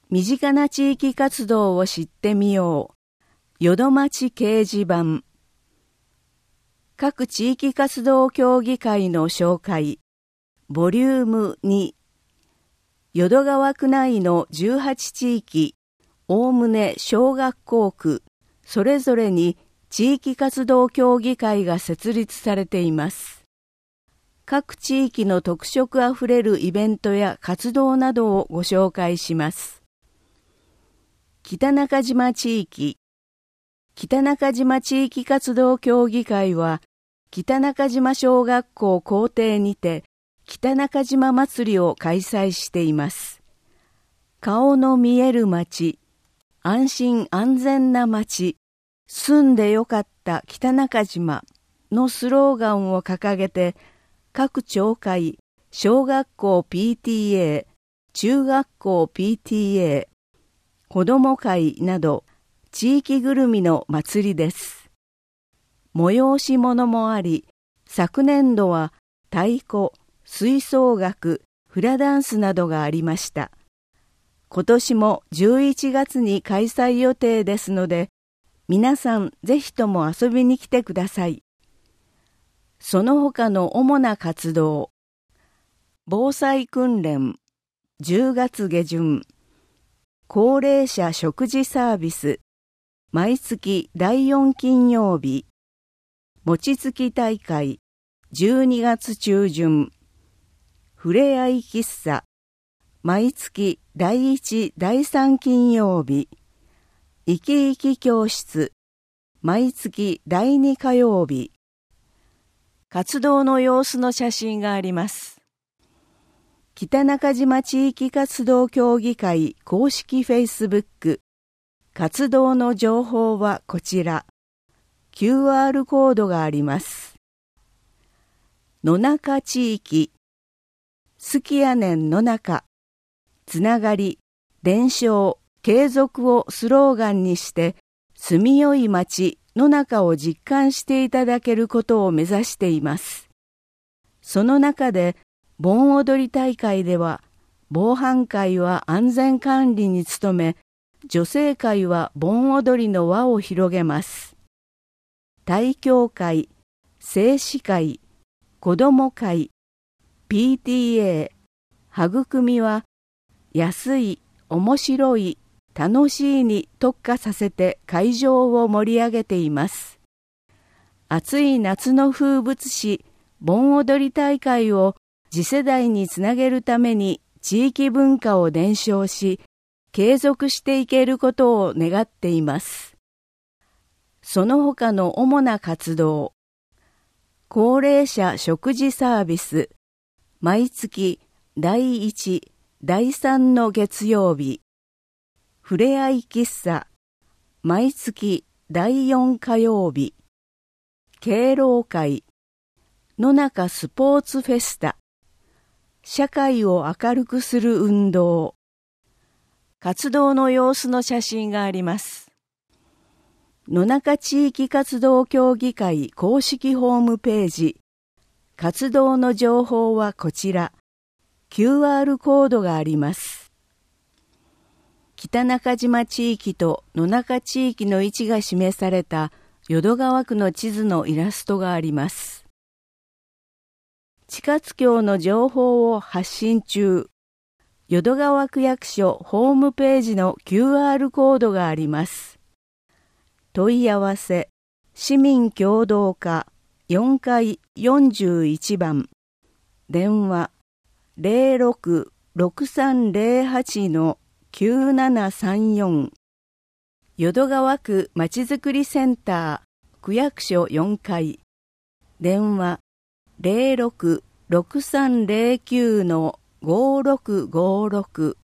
身近な地域活動を知ってみよう。淀町掲示板。各地域活動協議会の紹介。ボリューム2。淀川区内の18地域、おおむね小学校区、それぞれに地域活動協議会が設立されています。各地域の特色あふれるイベントや活動などをご紹介します。北中島地域。北中島地域活動協議会は、北中島小学校校庭にて、北中島祭りを開催しています。顔の見える町、安心安全な町、住んでよかった北中島のスローガンを掲げて、各町会、小学校 PTA、中学校 PTA、子ども会など地域ぐるみの祭りです。催し物もあり、昨年度は太鼓、吹奏楽、フラダンスなどがありました。今年も11月に開催予定ですので、皆さんぜひとも遊びに来てください。その他の主な活動。防災訓練、10月下旬。高齢者食事サービス、毎月第4金曜日。餅つき大会、12月中旬。ふれあい喫茶、毎月第1、第3金曜日。生き生き教室、毎月第2火曜日。活動の様子の写真があります。北中島地域活動協議会公式フェイスブック。活動の情報はこちら。QR コードがあります。野中地域。好きやねん野中。つながり、伝承、継続をスローガンにして、住みよい町野中を実感していただけることを目指しています。その中で、盆踊り大会では、防犯会は安全管理に努め、女性会は盆踊りの輪を広げます。大教会、聖詩会、子ども会、PTA、育みは、安い、面白い、楽しいに特化させて会場を盛り上げています。暑い夏の風物詩、盆踊り大会を次世代につなげるために地域文化を伝承し、継続していけることを願っています。その他の主な活動。高齢者食事サービス、毎月第1、第3の月曜日。ふれあい喫茶、毎月第4火曜日。敬老会、野中スポーツフェスタ。社会を明るくする運動。活動の様子の写真があります。野中地域活動協議会公式ホームページ。活動の情報はこちら。QR コードがあります。北中島地域と野中地域の位置が示された淀川区の地図のイラストがあります。地活協の情報を発信中。淀川区役所ホームページの QR コードがあります。問い合わせ、市民協働課4階41番。電話06-6308-9734。淀川区まちづくりセンター区役所4階。電話06-6309-5656。